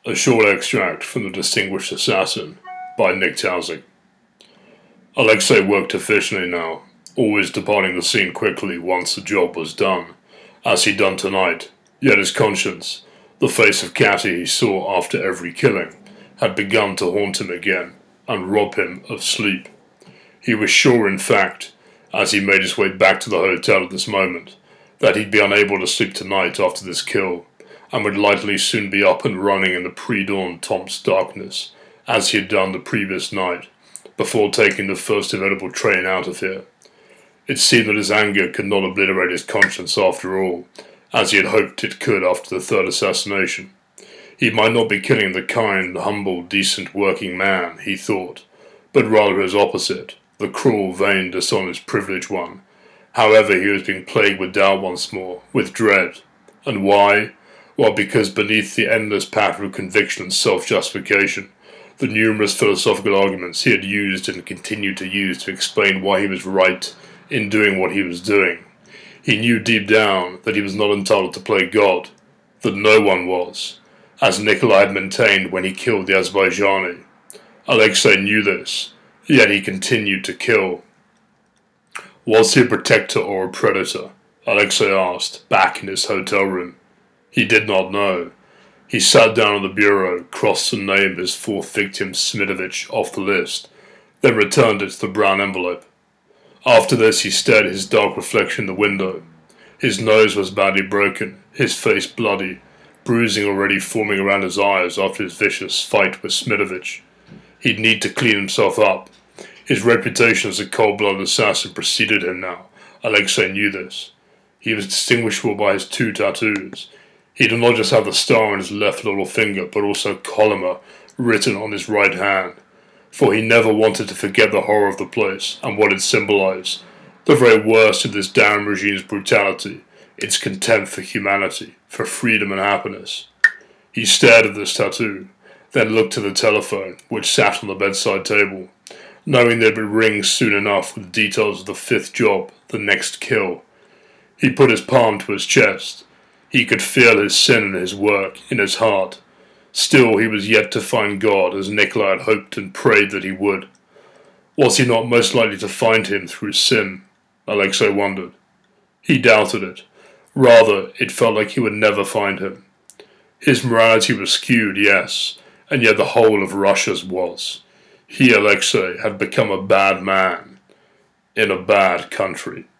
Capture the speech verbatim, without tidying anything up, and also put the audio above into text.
A short extract from The Distinguished Assassin by Nick Taussig. Alexei worked efficiently now, always departing the scene quickly once the job was done, as he'd done tonight, yet his conscience, the face of Catty he saw after every killing, had begun to haunt him again and rob him of sleep. He was sure, in fact, as he made his way back to the hotel at this moment, that he'd be unable to sleep tonight after this kill, and would likely soon be up and running in the pre-dawn Tomsk darkness, as he had done the previous night, before taking the first available train out of here. It seemed that his anger could not obliterate his conscience after all, as he had hoped it could after the third assassination. He might not be killing the kind, humble, decent working man, he thought, but rather his opposite, the cruel, vain, dishonest, privileged one. However, he was being plagued with doubt once more, with dread. And why? Well, because beneath the endless pattern of conviction and self-justification, the numerous philosophical arguments he had used and continued to use to explain why he was right in doing what he was doing, he knew deep down that he was not entitled to play God, that no one was, as Nikolai had maintained when he killed the Azerbaijani. Alexei knew this, yet he continued to kill. Was he a protector or a predator? Alexei asked, back in his hotel room. He did not know. He sat down on the bureau, crossed the name of his fourth victim, Smitovich, off the list, then returned it to the brown envelope. After this, he stared at his dark reflection in the window. His nose was badly broken, his face bloody, bruising already forming around his eyes after his vicious fight with Smitovich. He'd need to clean himself up. His reputation as a cold-blooded assassin preceded him now. Alexei knew this. He was distinguishable by his two tattoos. He did not just have the star on his left little finger, but also Kolyma written on his right hand. For he never wanted to forget the horror of the place and what it symbolized. The very worst of this damn regime's brutality, its contempt for humanity, for freedom and happiness. He stared at this tattoo, then looked to the telephone, which sat on the bedside table, knowing that it would ring soon enough with details of the fifth job, the next kill. He put his palm to his chest. He could feel his sin in his work, in his heart. Still, he was yet to find God, as Nikolai had hoped and prayed that he would. Was he not most likely to find him through sin? Alexei wondered. He doubted it. Rather, it felt like he would never find him. His morality was skewed, yes, and yet the whole of Russia's was. He, Alexei, had become a bad man in a bad country.